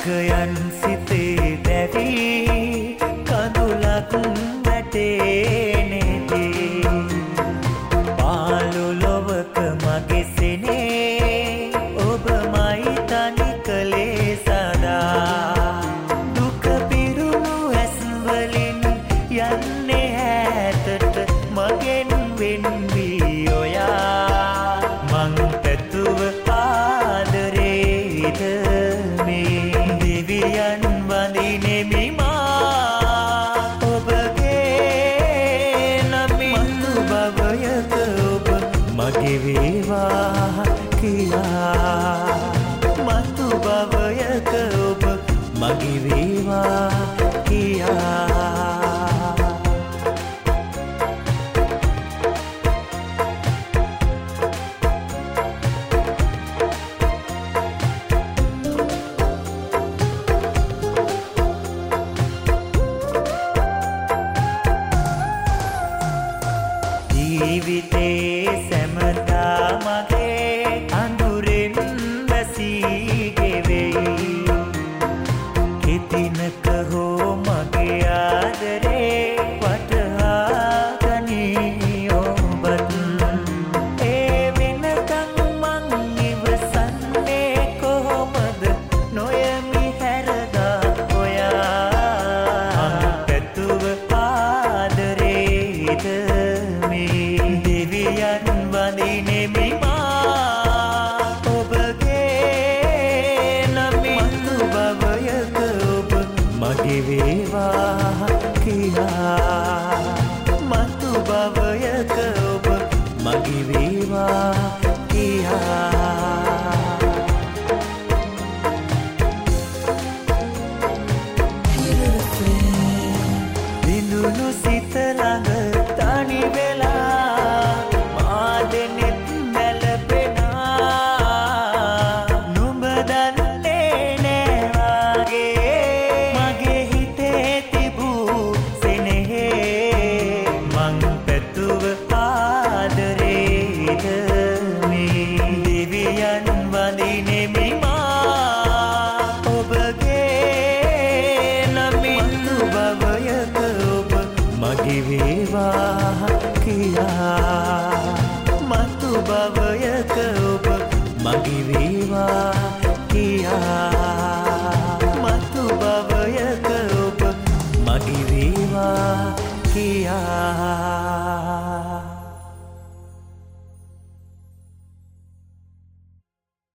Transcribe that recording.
අගයන් සිතේ දැවි කඳුලක් වැටේ නෙදී පාළු ලොවක මගේ සෙනේ ඔබමයි තනි කලේ සදා දුක පිරුණු ඇස් වලින් යන්නේ ඈතට මගෙන් වෙන් වී ඔයා මං පැතුව ආදරේද මේ දෙවියන් වඳින්නේ මා ඔබගේ නමින් භවයක ඔබ මගේ වේවා කියා මතු භවයක ඔබ මගේ වේවා කියා ජීවිතේ සැමදා මගේ අඳුරෙන් වැසී ගෙවෙයි කිතිනක හෝ මගේ ආදරේ වටහා ගනී ඔබත් ඒ වෙනකන් මං ඉවසන්නේ කොහොමද නොයමි හැරදා ඔයා පැතුව ආදරේද දෙවියන් වඳින්නේ මා ඔබගේ නමින් භවයක ඔබ මගේ වේවා කියා මතු භවයක ඔබ මගේ වේවා කියා විඳුණු සිත ළඟ තනි වෙලා මාදෙනෙත් මැලපෙනා නුඹ දන්නේ නෑ වාගේ මගේ හිතේ තිබූ සෙනෙහේ මං පැතුව ආදරේද මේ දෙවියන් වඳින්නේ මා ඔබගේ නමින් භවයක ඔබ මගේ වේවා කියා මතු භවයක ඔබ මගේ වේවා කියා මතු භවයක ඔබ මගේ වේවා කියා